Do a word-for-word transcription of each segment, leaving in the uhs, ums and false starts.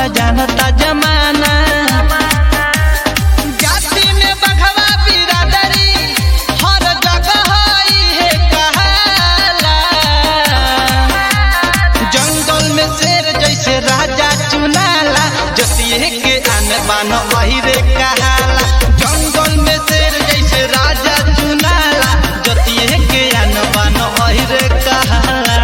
पूरा जानता जमाना। जाति में बघवा बिरादरी हर जगह है कहाला। जंगल में शेर जैसे राजा चुनाला, जतिये के आन बान वही रे कहाला। जंगल में शेर जैसे राजा चुनाला, जतिये के आन बान वही रे कहाला।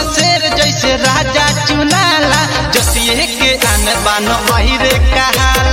राजा चुनाला, जतिये के आन बान वही रे कहाला।